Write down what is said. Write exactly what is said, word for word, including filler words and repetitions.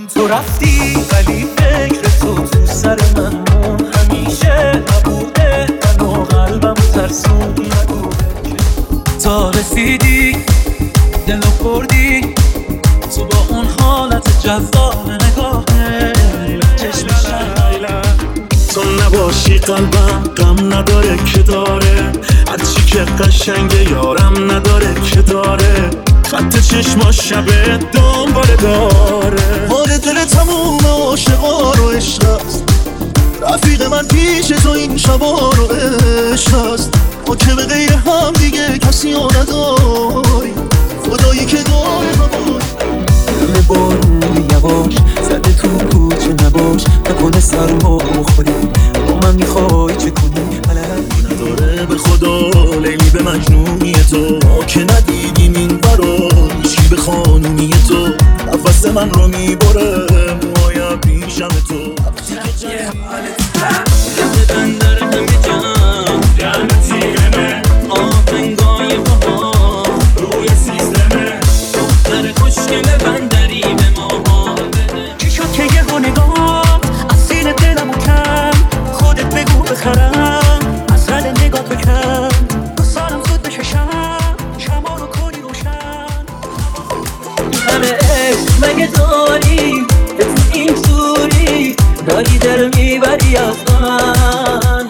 تو رفتی ولی فکر تو تو سر من مون، همیشه نبوده من و قلبم ترسون نبوده. تا رسیدی دلو بردی تو با اون حالت جذاب نگاهه چشمشم. تو نباشی قلبم غم نداره که داره، هرچی که قشنگه یارم نداره که داره. خط چشما شبه دنباله داره، حال دل تموم عاشقا رو عشق است. رفیق من پیش تو این شبا رو عشق است. ما که به غیر هم دیگه کسی ها نداری، خدایی که داره هوایی. همه بارون یواش زده تو کوچه نباش، نکنه سرما بخوری با من میخوای چه کنی؟ نداره به خدا لیلی به مجنونی تو، ما که ندیدیم این برا هیچی به خانونی تو. نفس من رو میبره موهایم پیشم تو. رفت بندر همه جان گرم تیرمه، آهنگای بها روی سیستمه. دختر خوشگل بندری به ما حال بده. چی شد که یه ها نگاه از سینه دلمو کم؟ خودت بگو بخرم از حل نگاه تو کم. دوستانم زود بششم شما رو کنی روشن. همه عشق مگه داری که تو این صوری داری دل میبری از من.